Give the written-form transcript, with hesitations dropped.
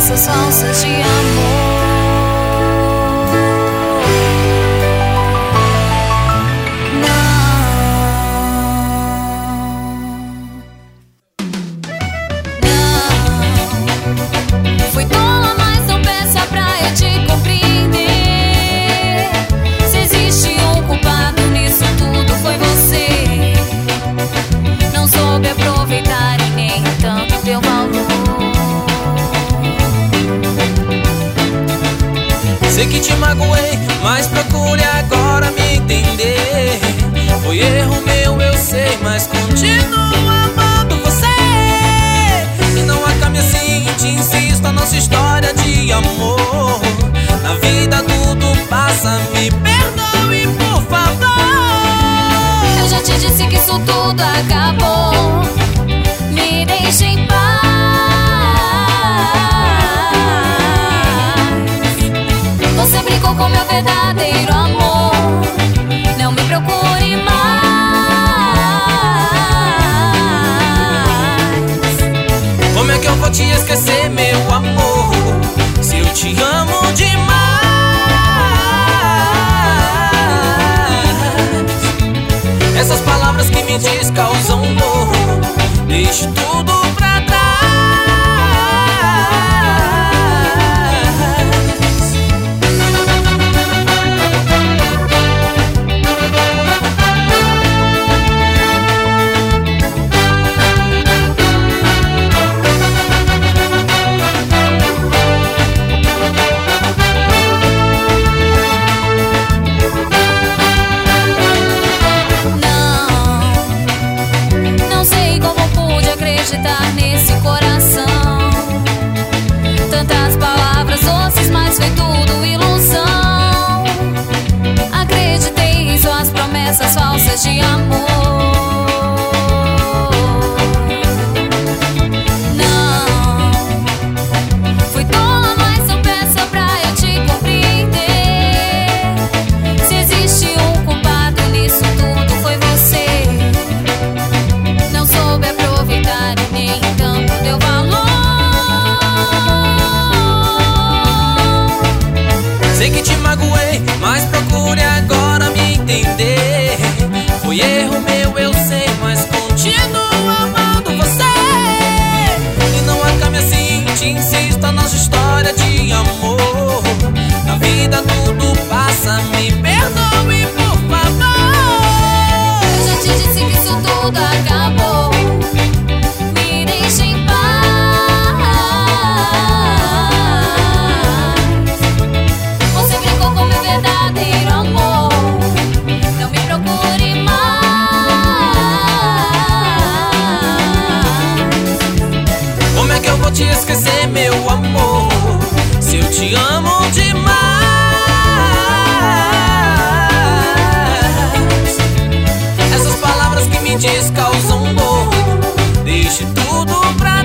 promessas falsas de amor. Fui tola, mas não peça pra eu te compreender. Se existe um culpado nisso tudo, foi você. Não soube aproveitar e nem tanto deu valor. Sei que te magoei, mas procure agora me entender. Foi erro meu, eu sei, mas continuo amando você. E não acabe assim, te insisto, a nossa história de amor. Na vida tudo passa, me perdoe por favor. Eu já te disse que isso tudo acabou. Me deixe em paz. Você brincou com meu verdadeiro amor. Não me procure mais. Como é que eu vou te esquecer, meu amor, se eu te amo demais? Essas palavras que me diz causam dor. Deixe tudo pra trás. Não sei como pude acreditar nesse coração. Tantas palavras doces, mas foi tudo ilusão. Acreditei em suas promessas falsas de amor. Não, fui tola, mas não peça pra eu te compreender. Se existe um culpado nisso tudo, foi você. Não soube aproveitar e nem tanto deu valor. Sei que te magoei, mas procure agora me entender. Foi erro meu, eu sei, mas continuo amando você. E não acabe assim, te insisto, a nossa história de amor. Na vida tudo passa, me perdoe por favor. Eu já te disse que isso tudo acabou. Me deixe em paz. Você brincou com meu verdadeiro amor. Não me procure mais. Como é que eu vou te esquecer, meu amor, se eu te amo demais? Essas palavras que me diz causam dor. Deixe tudo pra